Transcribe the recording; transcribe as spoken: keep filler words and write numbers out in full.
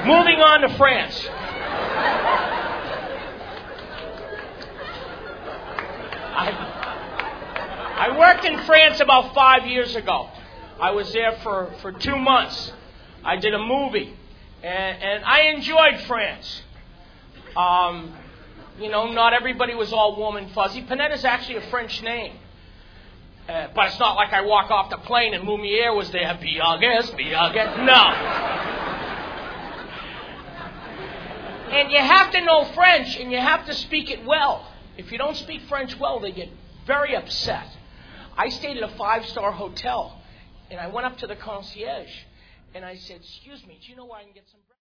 Moving on to France. I, I worked in France about five years ago. I was there for, for two months. I did a movie, and, and I enjoyed France. Um, you know, not everybody was all warm and fuzzy. Panette is actually a French name. Uh, but it's not like I walk off the plane and Lumiere was there. Biagues, Biagues. No. And you have to know French, and you have to speak it well. If you don't speak French well, they get very upset. I stayed at a five-star hotel, and I went up to the concierge, and I said, "Excuse me, do you know where I can get some breakfast?"